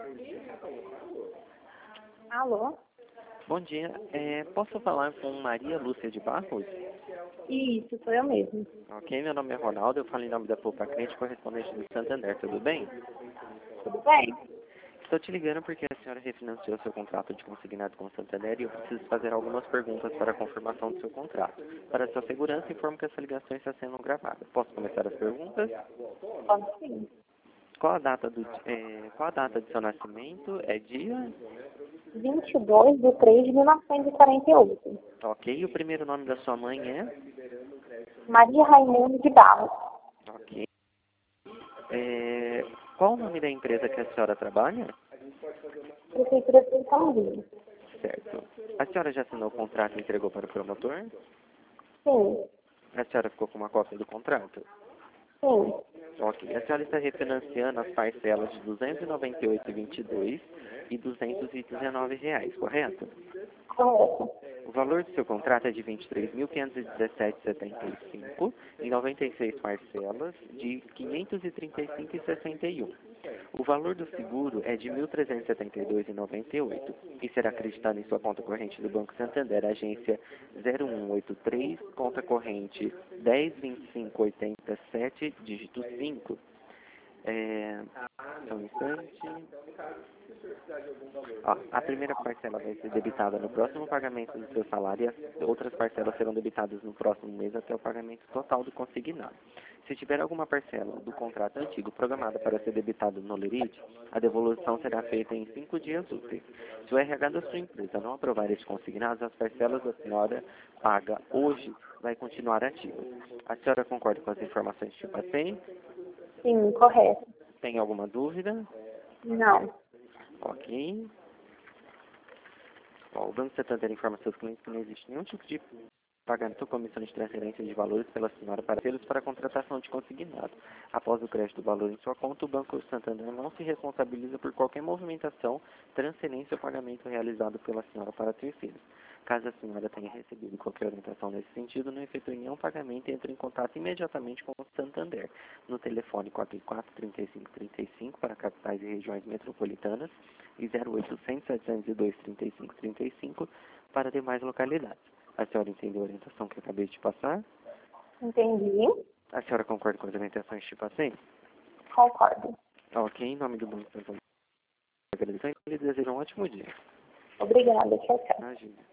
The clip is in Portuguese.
Alô? Bom dia. Posso falar com Maria Lúcia de Barros? Isso, sou eu mesmo. Ok, meu nome é Ronaldo, eu falo em nome da Poupa Crente, correspondente do Santander, tudo bem? Tudo bem? Estou te ligando porque a senhora refinanciou seu contrato de consignado com o Santander e eu preciso fazer algumas perguntas para a confirmação do seu contrato. Para sua segurança, informo que essa ligação está sendo gravada. Posso começar as perguntas? Pode sim. Qual a data de seu nascimento? É dia? 22/3/1948. Ok, e o primeiro nome da sua mãe é? Maria Raimundo de Barros. Ok. Qual o nome da empresa que a senhora trabalha? Prefeitura de São. Certo. A senhora já assinou o contrato e entregou para o promotor? Sim, A senhora ficou com uma cópia do contrato? sim. Ok. A senhora está refinanciando as parcelas de R$ 298,22 e R$ 219 reais, correto? Correto. O valor do seu contrato é de R$ 23.517,75 em 96 parcelas de R$ 535,61. O valor do seguro é de R$ 1.372,98 e será acreditado em sua conta corrente do Banco Santander, agência 0183, conta corrente 102587, dígito 5. Só um instante. A primeira parcela vai ser debitada no próximo pagamento do seu salário e as outras parcelas serão debitadas no próximo mês até o pagamento total do consignado. Se tiver alguma parcela do contrato antigo programada para ser debitada no lerite, a devolução será feita em 5 dias úteis. Se o RH da sua empresa não aprovar este consignado, as parcelas da senhora paga hoje vai continuar ativa. A senhora concorda com as informações que eu passei? Sim, correto. Tem alguma dúvida? Não. Ok. O Banco Santander informa seus clientes que não existe nenhum tipo de pagamento ou comissão de transferência de valores pela senhora para eles para a contratação de consignado. Após o crédito do valor em sua conta, o Banco Santander não se responsabiliza por qualquer movimentação, transferência ou pagamento realizado pela senhora para terceiros. Caso a senhora tenha recebido qualquer orientação nesse sentido, não efetue nenhum pagamento e entre em contato imediatamente com o Santander no telefone 44-35-35 para capitais e regiões metropolitanas e 0800-702-3535 para demais localidades. A senhora entendeu a orientação que eu acabei de te passar? Entendi. A senhora concorda com as orientações que te passei? Concordo. Ok, em nome do Banco Santander, agradecendo e desejo um ótimo dia. Obrigada. Tchau, tchau. Imagina.